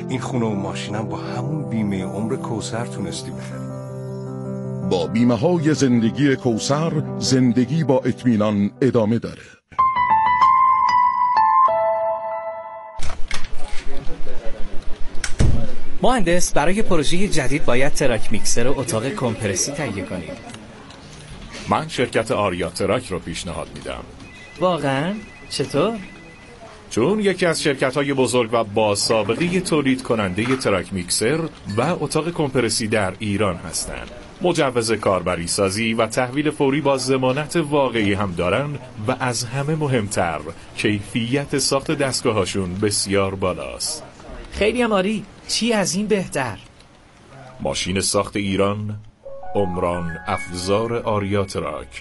این خونه و ماشینم با همون بیمه عمر کوثر تونستی بخری. با بیمه های زندگی کوثر زندگی با اطمینان ادامه داره. مهندس، برای پروژه جدید باید تراک میکسر و اتاق کمپرسی تهیه کنید. من شرکت آریا تراک رو پیشنهاد میدم. واقعا؟ چطور؟ چون یکی از شرکت‌های بزرگ و با سابقه تولید کننده تراک میکسر و اتاق کمپرسی در ایران هستند. مجوز کاربری سازی و تحویل فوری با ضمانت واقعی هم دارن و از همه مهمتر کیفیت ساخت دستگاهاشون بسیار بالاست. خیلی هم عالی. چی از این بهتر؟ ماشین ساخت ایران، عمران افزار آریا تراک.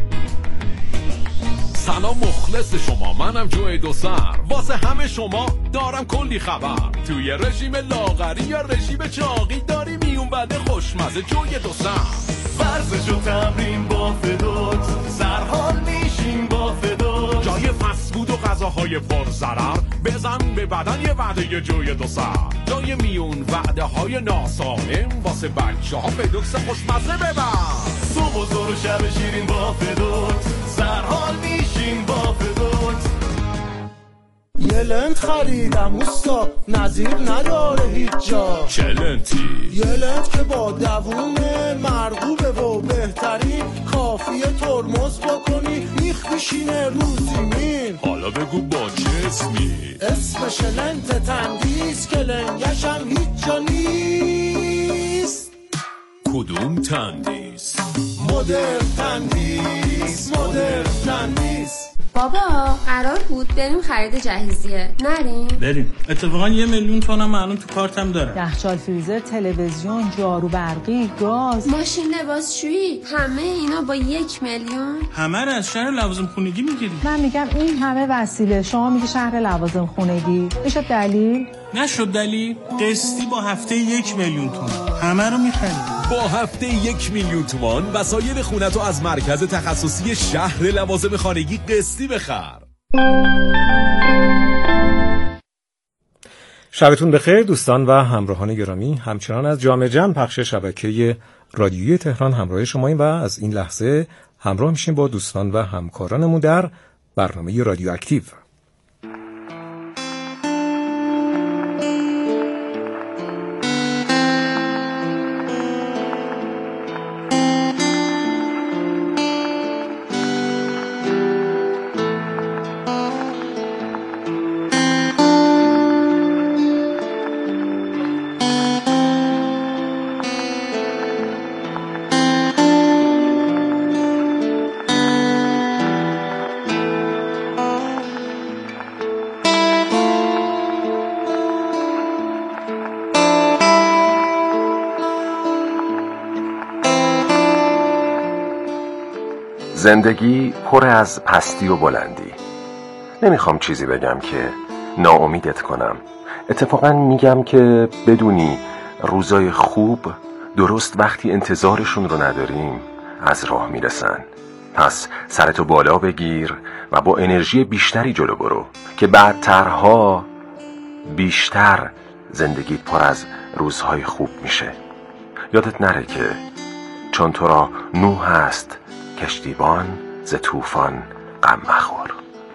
سلام مخلص شما، منم جوی دو سر. واسه همه شما دارم کلی خبر. توی رژیم لاغری یا رژیم چاقی داری میون بده خوشمزه جوی دو سر. ورزش و تمرین با فدوت، سرحال میشیم با فدوت. جای فسفود و غذاهای پر ضرر بزن به بدن یه وعده جوی دو سر. جای میون وعده های ناسالم واسه بچه ها فدوکس خوشمزه ببر. صبح و ظهر و شب شیرین با فدوت، سرحال میشیم با فدوت. یه لنت خریدم اوستا، نظیر نداره هیچ جا. چه لنتی؟ یه لنت که با دوونه مرغوبه و بهترین، کافیه ترمز بکنی میخ میشینه رو زمین. حالا بگو با چه اسمی؟ اسمش لنت تندیس که لنگشم هیچ جا نیست. کدوم تندیس؟ مدرن تندیس، مدرن تندیس. بابا قرار بود بریم خرید جهیزیه، نریم؟ بریم. اتفاقا 1,000,000 تومنم الان تو کارتم داره. یخچال، فریزر، تلویزیون، جارو برقی، گاز، ماشین لباسشویی، همه اینا با 1,000,000. همه رو از شهر لوازم خونگی میگیری. من میگم این همه وسیله، شما میگی شهر لوازم خونگی. میشه دلیل؟ نشد دلیل. قسطی با هفته 1,000,000 تومان همه رو میخریم. با هفته 1,000,000 تومان وسایل خونتو از مرکز تخصصی شهر لوازم خانگی قسطی بخر. شبتون بخیر دوستان و همراهان گرامی. همچنان از جام جم پخش شبکه رادیویی تهران همراه شماییم و از این لحظه همراه میشیم با دوستان و همکارانمون در برنامه رادیو اکتیو. زندگی پر از پستی و بلندی. نمیخوام چیزی بگم که ناامیدت کنم. اتفاقا میگم که بدونی روزای خوب درست وقتی انتظارشون رو نداریم از راه میرسن. پس سرتو بالا بگیر و با انرژی بیشتری جلو برو که بعدترها بیشتر زندگیت پر از روزهای خوب میشه. یادت نره که چون تو را نوح هست کشتیبان، ز طوفان غم مخور.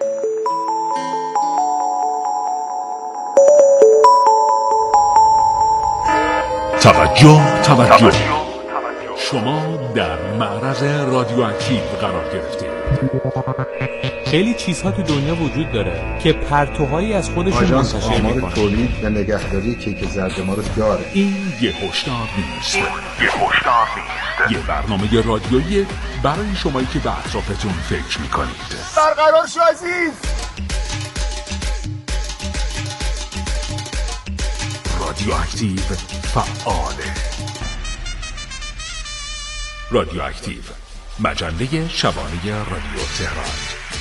توجه شما در معرض رادیو اکتیو قرار گرفتید. خیلی چیزها تو دنیا وجود داره که پرتوهایی از خودشون منتشر میکنن. تولید و نگهداری کیک زرد ما رو داره. این یه هشدار نیست. یه برنامه رادیویی برای شمایی که به اطرافتون فکر میکنید. برقرار شو عزیز. رادیو اکتیو فعاله. رادیو اکتیو، مجله شبانه رادیو تهران.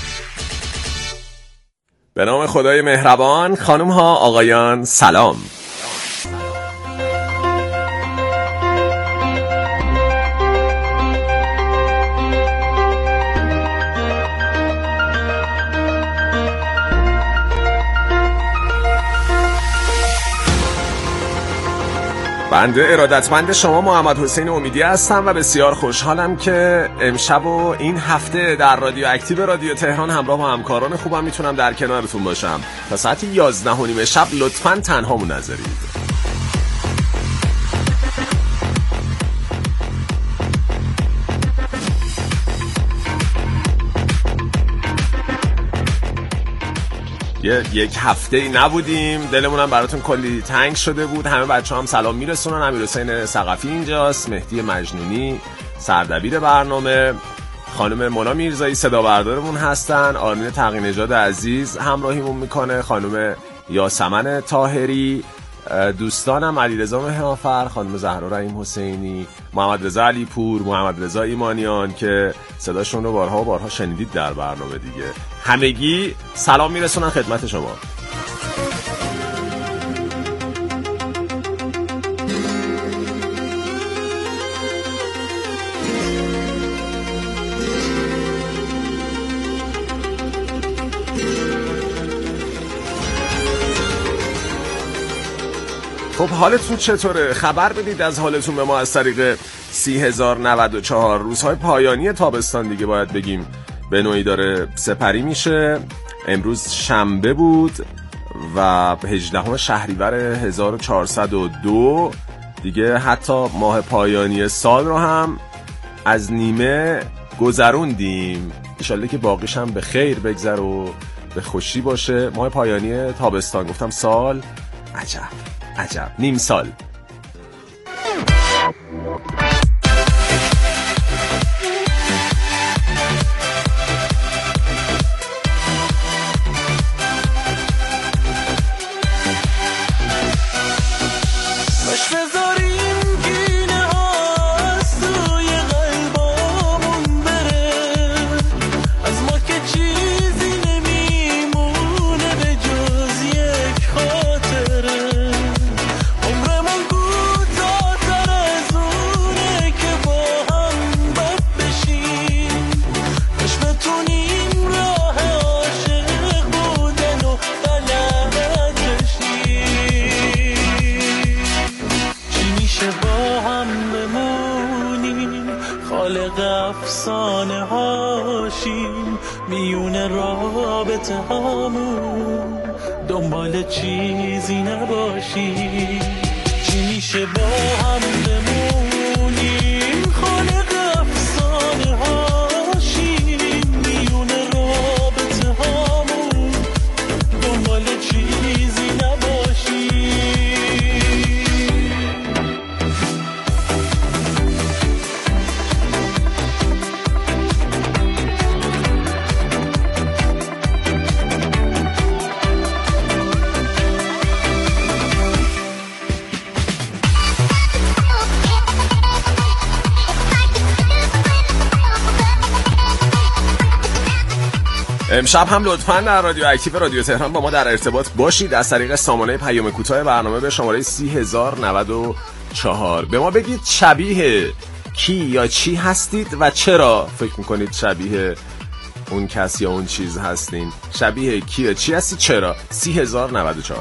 به نام خدای مهربان. خانم ها آقایان سلام. بنده ارادتمند شما محمد حسین امیدی هستم و بسیار خوشحالم که امشب و این هفته در رادیو اکتیو رادیو تهران همراه با همکاران خوبم میتونم در کنارتون باشم. تا ساعت 11:30 شب لطفاً تنهامون نذارید. یک هفته ای نبودیم، دلمونم براتون کلی تنگ شده بود. همه بچه هم سلام میرسونن. امیرحسین ثقفی اینجاست، مهدی مجنونی سردبیر برنامه، خانم مونا میرزایی صدا بردارمون هستن، آرمین تقی‌نژاد عزیز همراهیمون میکنه، خانم یاسمن طاهری، دوستانم علیرضا مهرافر، خانم زهرا رحیم حسینی، محمد رضا علیپور، محمد رضا ایمانیان که صداشون رو بارها و بارها شنیدید در برنامه دیگه. همگی سلام میرسونن خدمت شما. خب حالتون چطوره؟ خبر بدید از حالتون به ما از طریق 30,094. روزهای پایانی تابستان دیگه باید بگیم به نوعی داره سپری میشه. امروز شنبه بود و 18 شهریور 1402 دیگه. حتی ماه پایانی سال رو هم از نیمه گذروندیم. انشالله که باقیش هم به خیر بگذر و به خوشی باشه. ماه پایانی تابستان، گفتم سال، عجب نیم سال. افسانه هاشیم میونه رابطه هامون، دنبال چیزی نباشیم. چی میشه با هم بمونیم، خالق افسانه هاشیم میونه رابطه هامون، دنبال چیزی نباشیم. امشب هم لطفاً در رادیو اکتیو رادیو تهران با ما در ارتباط باشید از طریق سامانه پیام کوتاه برنامه به شماره 30,094. به ما بگید شبیه کی یا چی هستید و چرا فکر میکنید شبیه اون کس یا اون چیز هستین. شبیه کی یا چی هستید، چرا؟ 30,094.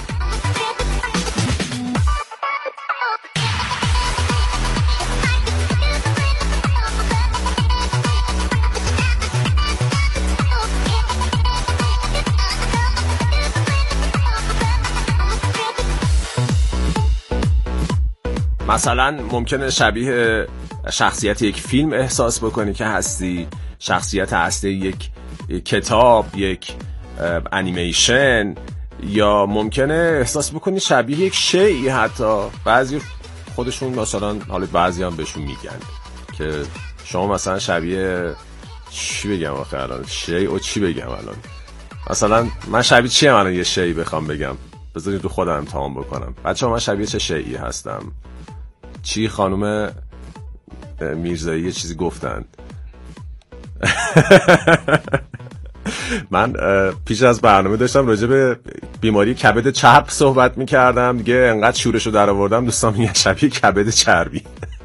مثلا ممکنه شبیه شخصیت یک فیلم احساس بکنی که هستی، شخصیت اصلی یک کتاب، یک انیمیشن، یا ممکنه احساس بکنی شبیه یک شیئی. حتی بعضی خودشون مثلا، حالا بعضی هم بهشون میگن که شما مثلا شبیه چی بگم آخه الان، شیء و چی بگم الان، مثلا من شبیه چی الان یه شیء بخوام بگم، بذارید تو خودم امتحان بکنم. بچه‌ها من شبیه چه شیئی هستم؟ چی خانم میرزایی یه چیزی گفتن. من پیش از برنامه داشتم راجع به بیماری کبد چرب صحبت میکردم دیگه، انقدر شورشو در آوردم دوستان میگن شبیه کبد چربی.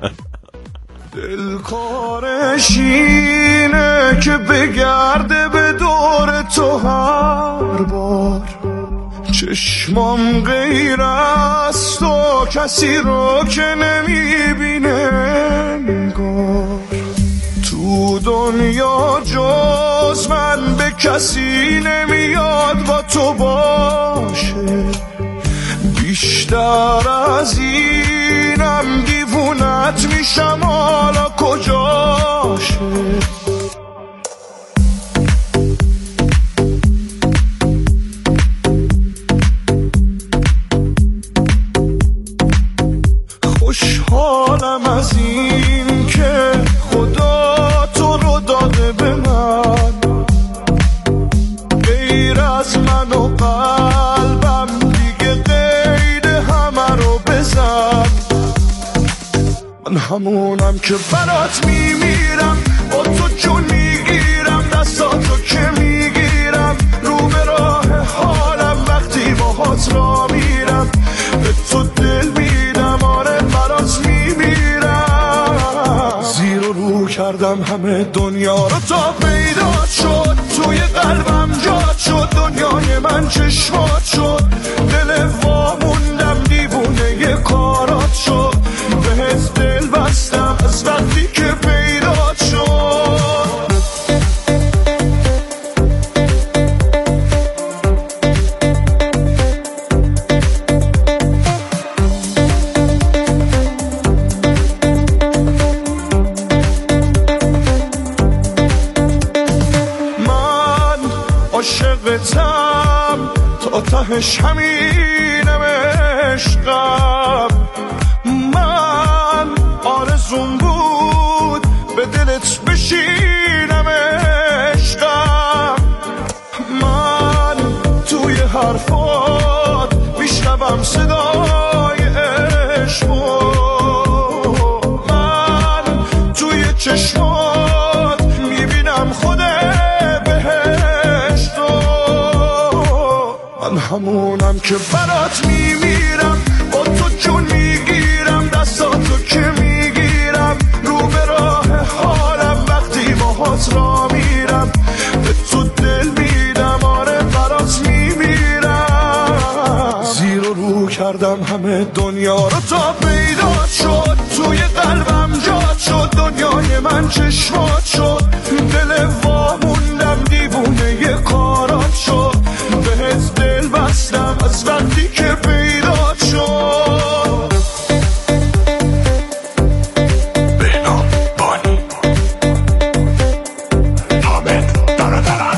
دلکارش اینه که بگرده به دور تو هر بار، چشمام غیر از تو کسی رو که نمیبینه انگار تو دنیا جز من به کسی نمیاد با تو باشه بیشتر از اینم دیوونت میشم حالا کجاشه خوشحالم از این که خدا تو رو داده به من غیر از من و قلبم دیگه قید همه رو بزن من همونم که برات میمیرم با تو جون میگیرم دستاتو که میگیرم رو به راه حالم وقتی باهات را میرم به تو دل میدم آره برات میمیرم زیر و رو کردم همه دنیا رو تا پیدا شد توی قلبم جات شد دنیای من چشمات شد دل واموندم دیوونه یه کارات شد بهت دل بستم از وقتی که پیدا شد عاشقتم تا تهش همینم عشقم من آرزوم بود به دلت بشینم عشقم من توی حرفات میشنوم صدای عشقو من توی چشمات میبینم خود من همونم که برات میمیرم با تو جون میگیرم دستاتو که میگیرم رو به راه حالم وقتی باهات را میرم به تو دل میدم آره برات میمیرم زیر و رو کردم همه دنیا رو تا پیدا شد توی قلبم جات شد دنیای من چشمات شد دل واموندم دیوونه یه کارات شد بهت دل بستم از وقتی که پیدا شد بهنام بانی حامد برادران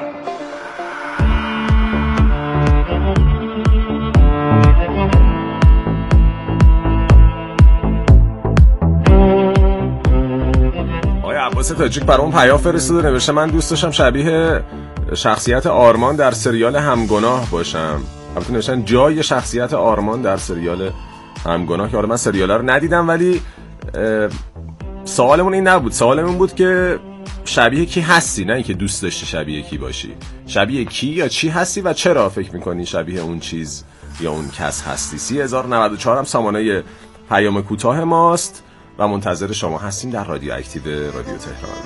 آقای عباس تاجیک برام پیام فرستاده نوشته من دوست داشتم شبیه شخصیت آرمان در سریال همگناه باشم. البته نوشتن جای شخصیت آرمان در سریال همگناه که حالا من سریال رو ندیدم ولی سوالمون این نبود. سوالمون بود که شبیه کی هستی نه اینکه دوست داشتی شبیه کی باشی. شبیه کی یا چی هستی و چرا فکر میکنی شبیه اون چیز یا اون کس هستی. 3094 هم سامانه پیام کوتاه ماست و منتظر شما هستیم در رادیو اکتیو رادیو تهران.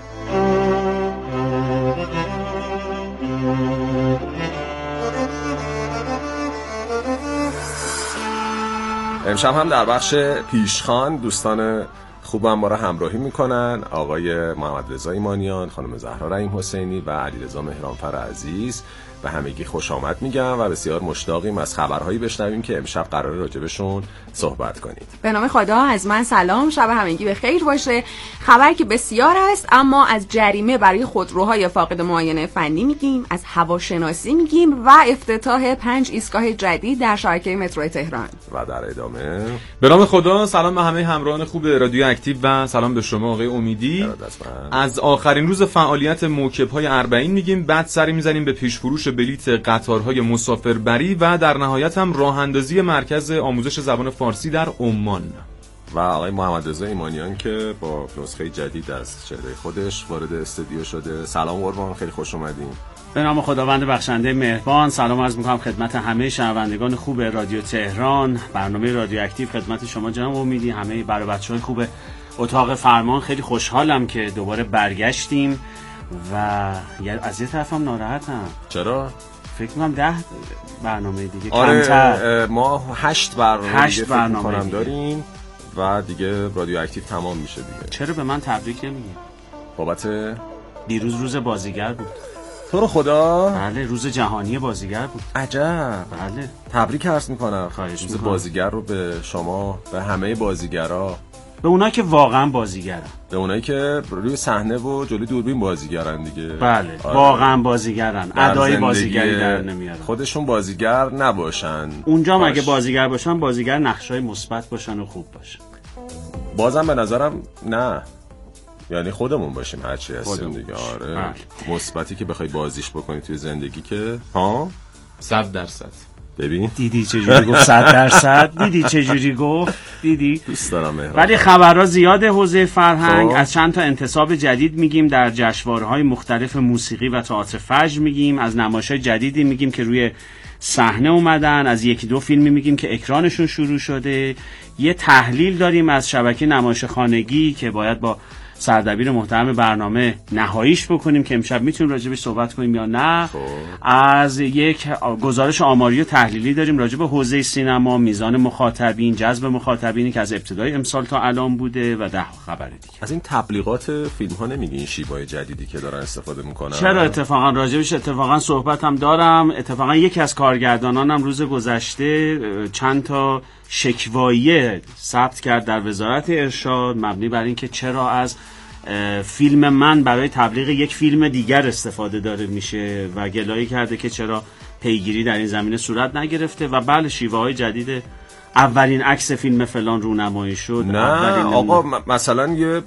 امشب هم در بخش پیشخوان دوستان خوبم ما را همراهی میکنن. آقای محمد رضا ایمانیان، خانم زهرا رحیم حسینی و علیرضا مهرانفر عزیز به همگی خوش آمد میگم و بسیار مشتاقیم از خبرهایی بشنویم که امشب قراره راجبشون صحبت کنید. به نام خدا از من سلام، شب همگی به خیر باشه. خبر که بسیار است اما از جریمه برای خودروهای فاقد معاینه فنی میگیم، از هواشناسی میگیم و افتتاح 5 ایستگاه جدید در شبکه مترو تهران. و در ادامه به نام خدا سلام به همه همراهان خوب رادیو اکتیو و سلام به شما آقای امیدی. از آخرین روز فعالیت موکب‌های اربعین میگیم، بعد سری میزنیم به پیش‌فروش بلیت قطارهای مسافربری و در نهایت هم راه اندازی مرکز آموزش زبان فارسی در عمان. و آقای محمد رضا ایمانیان که با نسخه جدید از چهره خودش وارد استودیو شده. سلام قربان، خیلی خوش اومدین. به نام خداوند بخشنده مهربان سلام عرض می‌کنم خدمت همه شنوندگان خوب رادیو تهران. برنامه رادیو اکتیو خدمت شما جناب امیدی، همه برای بچه‌های خوب اتاق فرمان. خیلی خوشحالم که دوباره برگشتیم و از یه طرفم ناراحتم. چرا؟ فکر کنم 10 برنامه دیگه آره ما 8 برنامه دیگه فکر می‌کنم دیگه داریم و دیگه رادیو اکتیو تمام میشه دیگه. چرا به من تبریک نمیگی؟ بابت دیروز روز بازیگر بود. تو رو خدا؟ بله روز جهانی بازیگر بود. عجب. بله تبریک عرض میکنم. خواهش روز بازیگر رو به شما، به همه بازیگرا، به اونایی که واقعا بازیگرن، به اونایی که روی صحنه و جلوی دوربین بازیگرن دیگه. بله واقعا بازیگرن، ادای بازیگری در نمیارن، خودشون بازیگر نباشن. اونجا مگه بازیگر باشن، بازیگر نقشای مثبت باشن و خوب باشن. بازم به نظرم نه، یعنی خودمون باشیم هرچی هستیم دیگه. آره مثبتی که بخوای بازیش بکنی توی زندگی که ها 100%. ببین دیدی چجوری گفت 100%؟ دیدی چجوری گفت؟ دیدی؟ دوست دارم مهران. ولی خبرها زیاده حوزه فرهنگ. از چند تا انتصاب جدید میگیم در جشنواره‌های مختلف موسیقی و تئاتر فجر میگیم، از نمایش‌های جدیدی میگیم که روی صحنه اومدن، از یکی دو فیلمی میگیم که اکرانشون شروع شده. یه تحلیل داریم از شبکه نمایش خانگی که باید با سردبیر محترم برنامه نهاییش بکنیم که امشب میتونیم راجبش صحبت کنیم یا نه. از یک گزارش آماری و تحلیلی داریم راجب حوزه سینما، میزان مخاطبین، جذب مخاطبینی که از ابتدای امسال تا الان بوده و 10 خبر دیگه. از این تبلیغات فیلم ها نمیگی این شیوای جدیدی که دارن استفاده میکنن؟ چرا اتفاقا راجبش اتفاقا صحبت هم دارم. اتفاقا یکی از کارگردانانم روز گذشته چند تا شکواییه ثبت کرد در وزارت ارشاد مبنی بر اینکه چرا از فیلم من برای تبلیغ یک فیلم دیگر استفاده داره میشه و گلایه کرده که چرا پیگیری در این زمینه صورت نگرفته. و بله شیوه های جدید، اولین عکس فیلم فلان رونمایی شد. نه آقا مثلا یه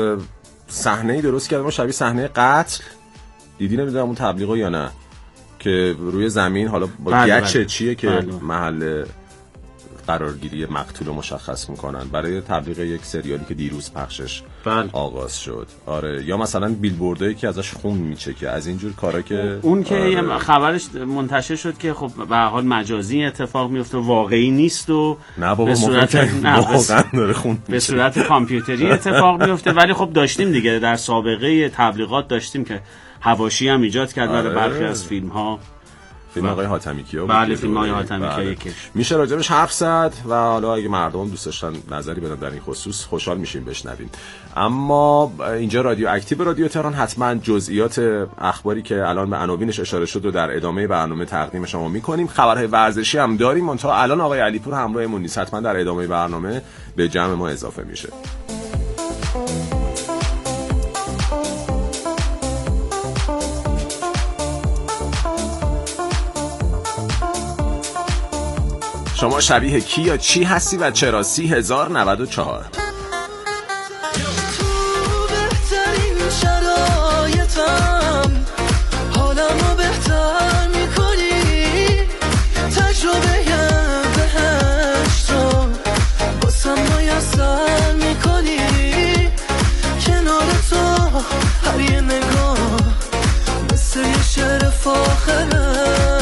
صحنه‌ای درست کردن ما شبیه صحنه قتل، دیدی نمیدونم اون تبلیغو یا نه، که روی زمین حالا با گچ چیه که محل قرارگیری مقتول رو مشخص میکنن برای تبلیغ یک سریالی که دیروز پخشش آغاز شد. آره یا مثلا بیلبوردایی که ازش خون میچکه، از اینجور کارا که اون که یه خبرش منتشر شد که خب به هر حال مجازی اتفاق میفته، واقعی نیست و به صورت کامپیوتری اتفاق میفته. ولی خب داشتیم دیگه در سابقه تبلیغات داشتیم که حواشی هم ایجاد کرد برای برخی از فیلم ها. فیلم آقای حاتمی کیا بود. بله فیلم آقای حاتمی کیا یکیش. میشه راجبش حرف زد و حالا اگه مردم دوست داشتن نظری بدن در این خصوص خوشحال میشیم بشنویم. اما اینجا رادیو اکتیو رادیو تهران، حتما جزئیات اخباری که الان به عناوینش اشاره شد و در ادامه برنامه تقدیم شما میکنیم. خبرهای ورزشی هم داریم، منتها الان آقای علیپور همراهمون نیست، حتما در ادامه برنامه به جمع ما اضافه میشه. شما شبیه کی یا چی هستی و چرا؟ 30,094. حالمو بهتر میکنی، تجربه بهشتو باسم میسر میکنی، کنار تو هر یه نگاه مثل یه شعر فاخره،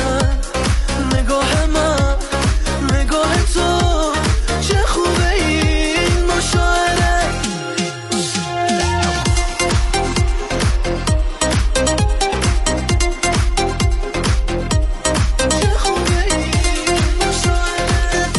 نگاه من نگاه تو چه خوبه این مشاعره. چه خوبه این مشاعره.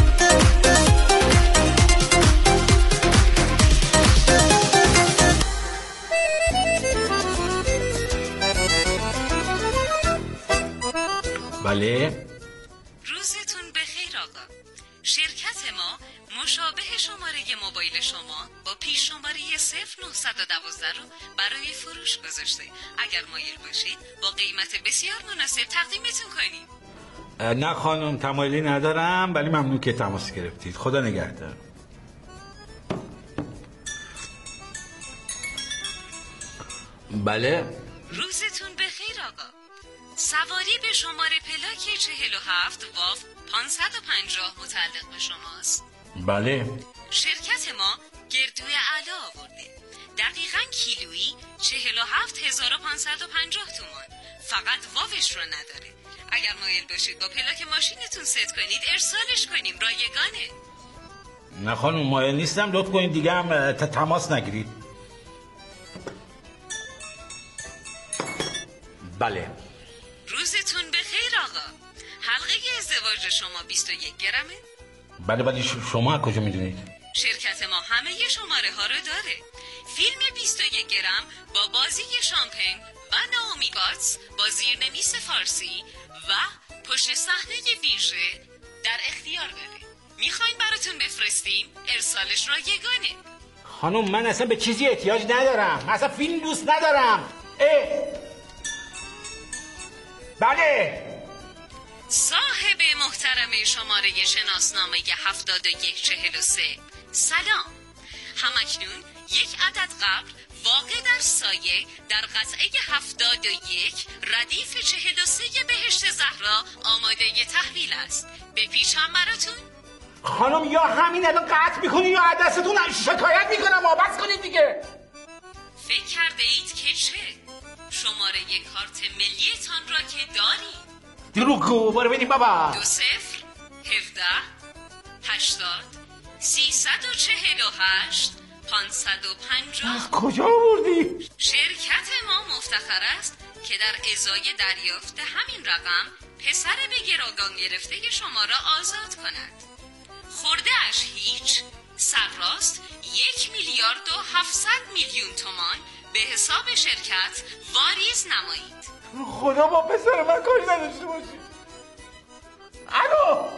بله روزتون بخیر آقا. شرکت ما مشابه شماره موبایل شما با پیش شماره 0912 رو برای فروش گذاشته. اگر مایل باشید با قیمت بسیار مناسب تقدیمتون کنیم. نه خانم تمایلی ندارم، ولی ممنون که تماس گرفتید. خدا نگهدار. بله روزتون بخیر آقا. سواری به شماره پلاک 47 واف 550 متعلق به شماست. بله شرکت ما گردوی اعلی آورده، دقیقاً کیلویی 47,550 تومان. فقط وافش رو نداره. اگر مایل باشید با پلاک ماشینتون ست کنید ارسالش کنیم، رایگانه. نه خانم مایل نیستم، لطف کنید دیگه هم تماس نگیرید. بله روزتون بخیر آقا. شما 21 گرمه؟ بله شما از کجا میدونید؟ شرکت ما همه شماره ها رو داره. فیلم 21 گرم با بازی شامپین و ناومی گاتس با زیرنویس فارسی و پشت صحنه ویژه در اختیار داره. میخواین براتون بفرستیم؟ ارسالش را یگانه. خانم من اصلا به چیزی احتیاج ندارم، اصلا فیلم دوست ندارم. بله صاحب محترم شماره شناسنامه 7143 سلام. همکنون یک عدد قبر واقع در سایه در قطعه 71 ردیف 43 بهشت زهرا آماده تحویل است. بپیچم براتون؟ خانم یا همین الان قطع میکنی یا دستتون شکایت میکنم. بس کنید دیگه. فکر کرده اید که چه؟ شماره کارت ملیتان را که دارید. دروغگو، برو ببینیم بابا. 20 17 80 348 550. از کجا آوردی؟ شرکت ما مفتخر است که در ازای دریافت همین رقم پسر به گروگان گرفته شما را آزاد کند. خورده اش هیچ، سرراست 1,700,000,000 تومان به حساب شرکت واریز نمایید. خدا با پسر من کاری نداشته باشی. الو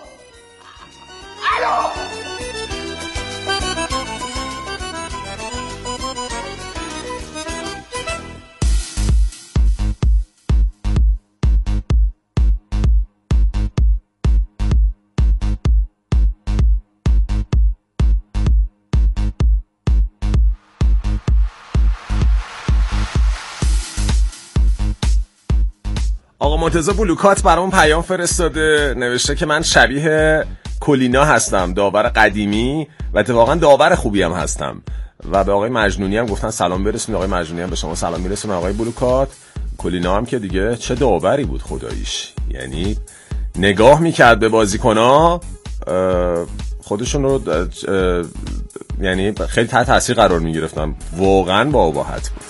آقا مرتضی بلوکات برام پیام فرستاده، نوشته که من شبیه کولینا هستم، داور قدیمی و اتفاقا داور خوبی هم هستم. و به آقای مجنونی هم گفتن سلام برسونید. آقای مجنونی هم به شما سلام میرسونه. آقای بلوکات، کولینا هم که دیگه چه داوری بود خداییش، یعنی نگاه میکرد به بازیکن‌ها خودشون رو یعنی خیلی تحت تاثیر قرار میگرفتن. واقعا با اباحت بود.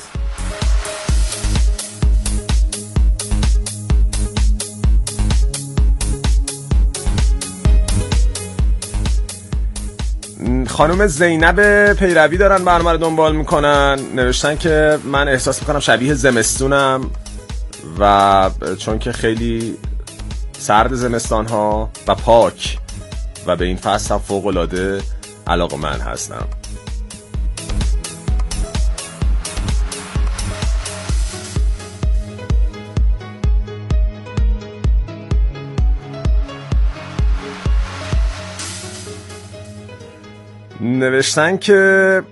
خانم زینب پیروی دارن برنامه رو دنبال میکنن، نوشتن که من احساس میکنم شبیه زمستونم و چون که خیلی سرد زمستان ها و پاک و به این فصل هم فوق العاده علاقه‌مند هستم. نوشتن که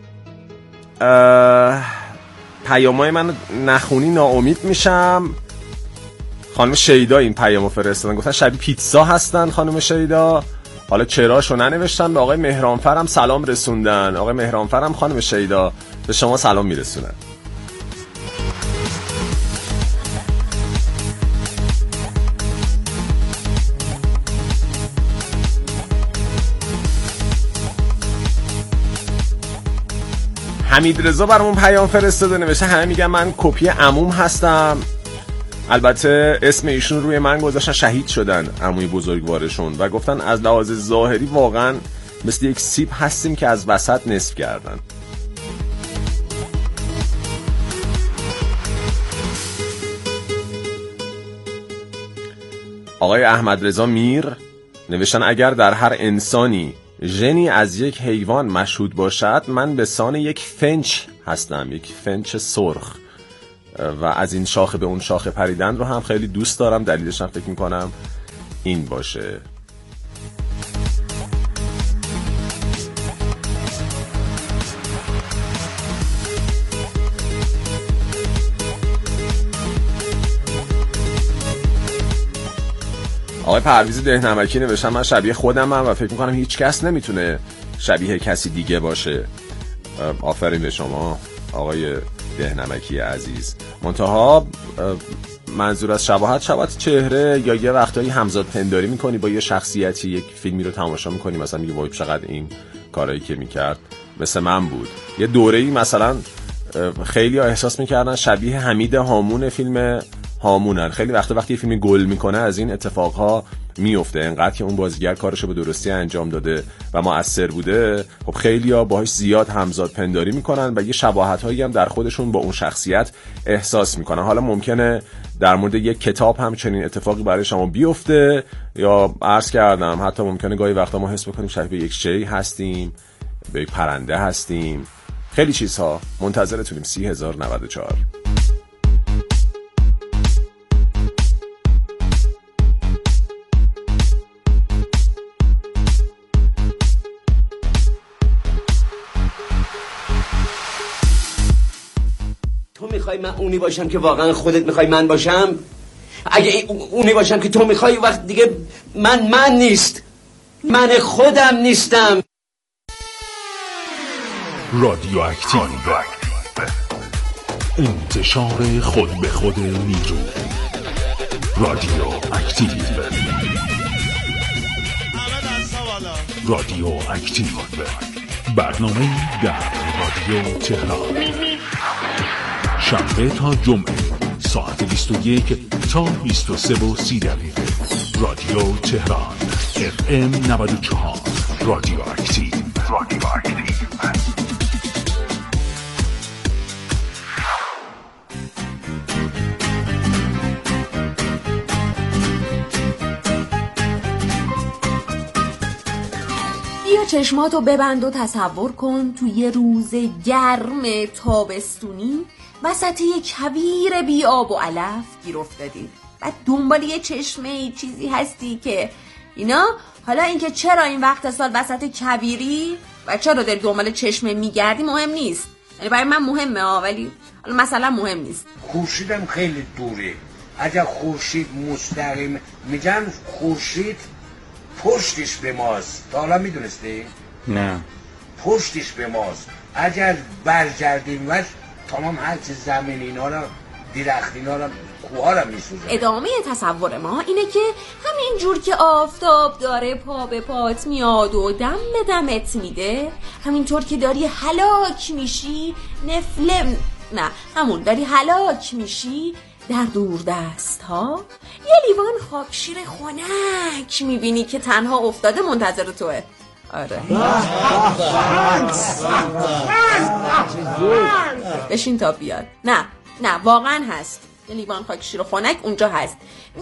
پیامای من نخونی ناامید میشم. خانم شیدا این پیامو فرستادن، گفتن شبیه پیتزا هستن خانم شیدا. حالا چراشو ننوشتن. به آقای مهرانفرم سلام رسوندن. آقای مهرانفرم خانم شیدا به شما سلام میرسونن. حمید رضا برامون پیام فرستاده، نوشته همه میگن من کپی عموم هستم. البته اسم ایشون روی من گذاشتن، شهید شدن عموی بزرگوارشون و گفتن از لحاظ ظاهری واقعا مثل یک سیب هستیم که از وسط نصف کردن. آقای احمد رضا میر نوشتن اگر در هر انسانی ژنی از یک حیوان مشهود باشد، من به سان یک فنچ هستم، یک فنچ سرخ، و از این شاخه به اون شاخه پریدن رو هم خیلی دوست دارم. دلیلش هم فکر میکنم این باشه. آقای پرویز دهنمکی نوشتن من شبیه خودمم و فکر میکنم هیچ کس نمیتونه شبیه کسی دیگه باشه. آفرین به شما آقای دهنمکی عزیز. منتها منظور از شباهت چهره یا یه وقتایی همزاد پنداری میکنی با یه شخصیتی، یک فیلمی رو تماشا میکنی مثلا میگی وای چقدر این کارایی که میکرد مثل من بود. یه دوره‌ای مثلا خیلی ها احساس میکردن شبیه حمید هامون فیلم هامونن. خیلی وقتی یه فیلمی گل میکنه از این اتفاقها میفته. انقدر که اون بازیگر کارشو به درستی انجام داده و مؤثر بوده، خب خیلیا باهاش زیاد همزاد پنداری میکنن و یه شباهت‌هایی هم در خودشون با اون شخصیت احساس میکنن. حالا ممکنه در مورد یک کتاب هم چنین اتفاقی برای شما بیفته، یا عرض کردم حتی ممکنه گاهی وقتا ما حس بکنیم شبیه یک شی هستیم، به یک پرنده هستیم، خیلی چیزها. منتظرتونیم 30094. تو میخوای من اونی باشم که واقعا خودت میخوای من باشم؟ اگه اونی باشم که تو میخوای، وقت دیگه من نیست، من خودم نیستم. رادیو اکتیو، انتشار خود به خود نیرو. رادیو اکتیو، رادیو اکتیو، برنامه در رادیو تهران، شنبه تا جمعه ساعت 21 تا 23:30. رادیو تهران FM 94. رادیو اکتیو. بیا چشماتو ببند و تصور کن تو یه روز گرم تابستونی وسط یه کویر بی آب و علف گیر افتادی. بعد دنبال یه چشمه چیزی هستی که اینا. حالا اینکه چرا این وقت سال وسط کویری و چرا داری دنبال چشمه میگردی مهم نیست. یعنی برای من مهمه ولی حالا مثلا مهم نیست. خورشیدم خیلی دوره. اگر خورشید مستقیم میگن خورشید پشتش به ماست. تا حالا میدونستی؟ نه. پشتش به ماست. اگر برگردیم وش تمام هرچی زمین اینا را، درخت اینا را، کوها را میسوزه. ادامه تصور ما اینه که همین جور که آفتاب داره پا به پات میاد و دم به دمت میده، همینطور که داری هلاک میشی داری هلاک میشی در دور دست ها یه لیوان خاکشیر خنک میبینی که تنها افتاده منتظر توه. آره بشین تا بیاد. نه واقعا هست یه لیوان خاکشیر خنک اونجا هست.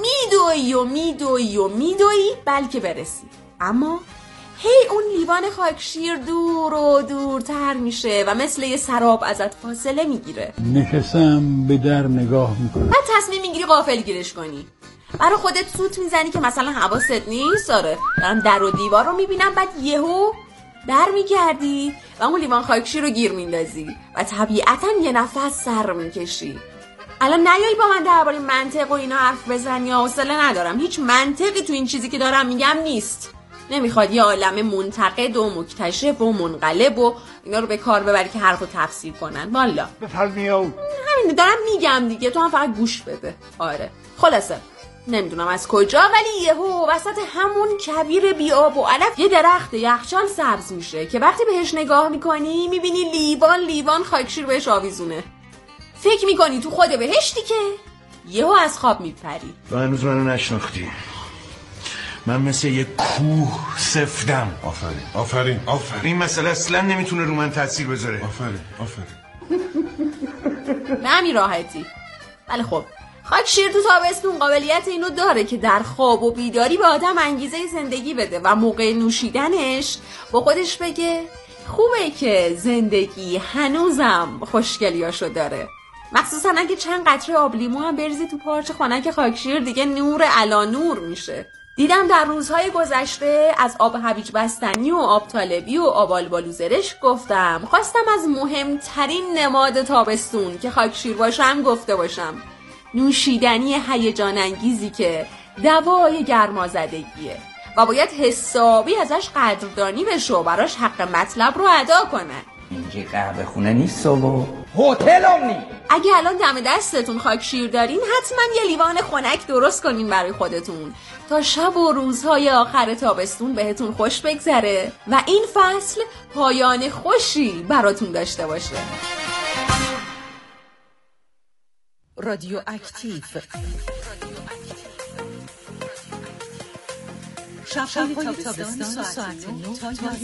میدوی بلکه برسی، اما هی اون لیوان خاکشیر دور و دورتر میشه و مثل یه سراب ازت فاصله میگیره. نشستم به در نگاه میکنم. بعد تصمیم میگیری غافلگیرش کنی. برای خودت سوت میزنی که مثلا حواست نیست. آره دارم در و دیوار رو میبینم. بعد یهو در میگردی و اون لیوان خاکشیر رو گیر میندازی و طبیعتا یه نفس سر میکشی. الان نیایی با من درباره منطق و اینا حرف بزنی، حوصله ندارم. هیچ منطقی تو این چیزی که دارم میگم نیست. نمیخواد یه عالمه منتقد و مکتشف و منقلب و اینا رو به کار ببری که حرفو تفسیر کنن. والا بفرمایید. همین دارم میگم دیگه، تو هم فقط گوش بده. آره خلاصه نمیدونم از کجا ولی یهو وسط همون کویر بی آب و علف یه درخت یخچال سبز میشه که وقتی بهش نگاه میکنی میبینی لیوان خاکشیر بهش آویزونه. فکر میکنی تو خود بهشتی که یهو از خواب میپری. و هنوز منو نشناختی. من مثل یه کوه سفتم. آفرین. این مسئله اصلا نمیتونه رو من تاثیر بذاره. آفرین. به همین راحتی. ولی خب خاکشیر تو تابستون قابلیت اینو داره که در خواب و بیداری به آدم انگیزه زندگی بده و موقع نوشیدنش با خودش بگه خوبه که زندگی هنوزم خوشگلیاشو داره. مخصوصا اگه چند قطره آب لیمو هم بریزی تو پارچه خنک خاکشیر دیگه نور علا نور میشه. دیدم در روزهای گذشته از آب هویج بستنی و آب طالبی و آب آلبالو زرشک گفتم. خواستم از مهمترین نماد تابستون که خاکشیر باشم گفته باشم. نوشیدنی هیجان انگیزی که دوای گرمازدگیه و باید حسابی ازش قدردانی بشه و براش حق مطلب رو ادا کنن. اینجا قهوه خونه نیست و هتل هم نیست. اگه الان دم دستتون خاکشیر دارین حتما یه لیوان خنک درست کنین برای خودتون تا شب و روزهای آخر تابستون بهتون خوش بگذره و این فصل پایان خوشی براتون داشته باشه. رادیو اکتیو شب‌های تابستان ساعت 9 تا